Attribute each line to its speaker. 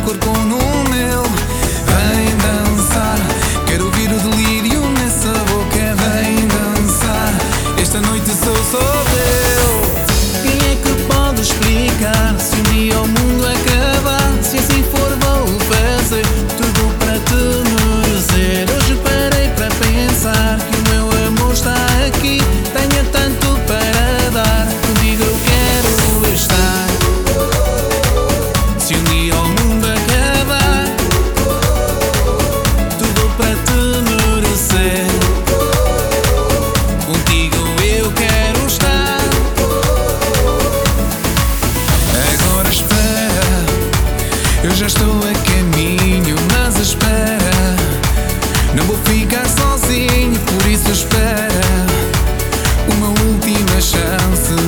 Speaker 1: corpo no meu. Vem dançar, quero ouvir o delírio nessa boca. Vem dançar, esta noite sou só teu.
Speaker 2: Quem é que pode explicar se um dia o mundo acabar? Se assim for vou fazer tudo para te merecer. Hoje parei para pensar que o meu amor está aqui. Tenho tanto para dar, contigo eu quero estar. Se um dia o mundo acabar, tudo para te merecer. Contigo eu quero estar.
Speaker 1: Agora espera, eu já estou a caminho, mas espera, não vou ficar sozinho, por isso espera. Uma última chance